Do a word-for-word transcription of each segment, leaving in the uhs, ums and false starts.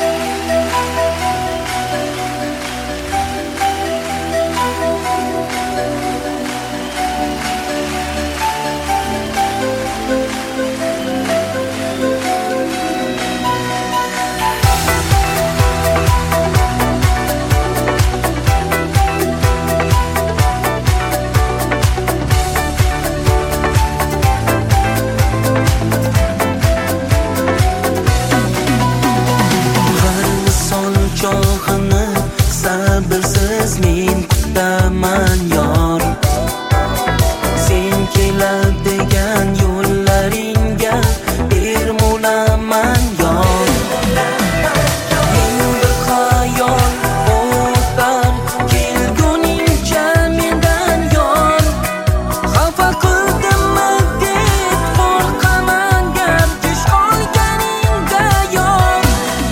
Sabrsiz men kutaman yor, sen keladigan yo'llaringga bermulaman yor. Men bir xayol o'tar kelguningcha mendan yor, xafa qildimmi deb qo'rqaman gardish olganingda yor.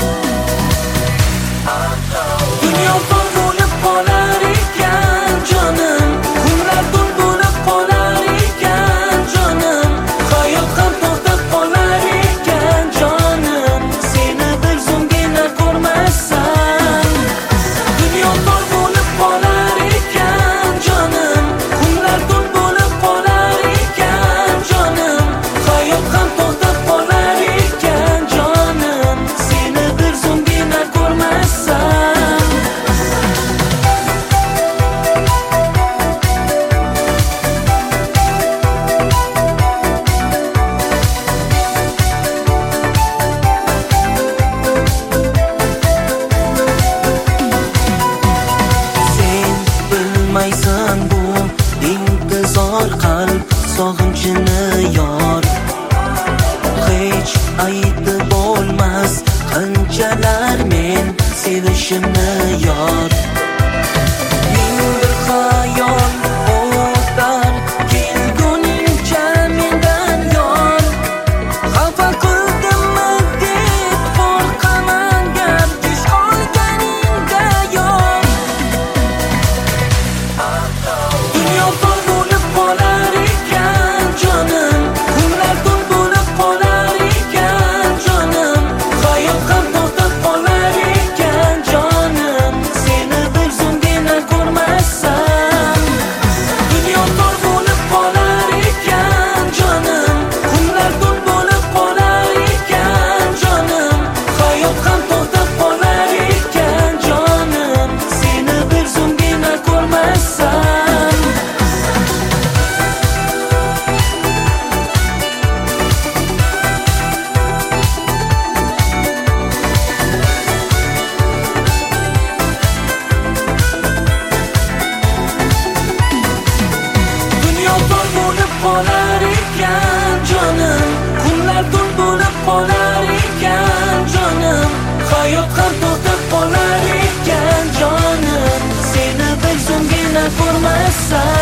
Dunyo bo'lib qolar ekan jonim, kunlar tun bo'lib qolar ekan jonim, hayot ham to'xtab qolar ekan jonim, seni bir zumgina ko'rmasam. Dunyo bo'lib qolar ekan jonim, kunlar tun bo'lib qolar ekan jonim, hayot ham to'xtab qolar ekan jonim, seni bir zumgina ko'rmasam. Sen bilmaysan bu intizor qalb sog'inchini yor, hech aytib bo'lmas qanchalar men sevishimni yor. Men bir xayol o'tar kelguningcha mendan yor, xafa qildimmi deb qo'rqaman gardish olganingda yor. Dunyo bo'lib qolar ekan jonim, kunlar tun bo'lib qolar ekan jonim, hayot ham to'xtab qolar ekan jonim, seni bir zumgina ko'rmasam. Dunyo bo'lib qolar ekan jonim, kunlar tun bo'lib qolar ekan jonim, hayot ham to'xtab qolar ekan jonim, seni bir zumgina ko'rmasam. Dunyo bo'lib qolar ekan jonim, kunlar tun bo'lib qolar ekan jonim, hayot ham to'xtab qolar ekan jonim, seni bir zumgina ko'rmasam.